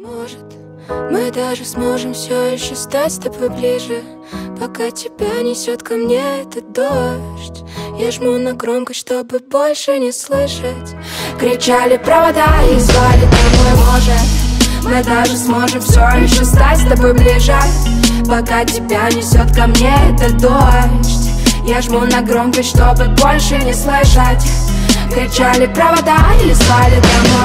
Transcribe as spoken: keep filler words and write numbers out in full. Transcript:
Может, мы даже сможем все еще стать с тобой ближе, пока тебя несет ко мне этот дождь. Я жму на громкость, чтобы больше не слышать. Кричали провода и звали домой. Может, мы даже сможем все еще стать с тобой ближе, пока тебя несет ко мне этот дождь. Я жму на громкость, чтобы больше не слышать. Кричали провода или звали домой.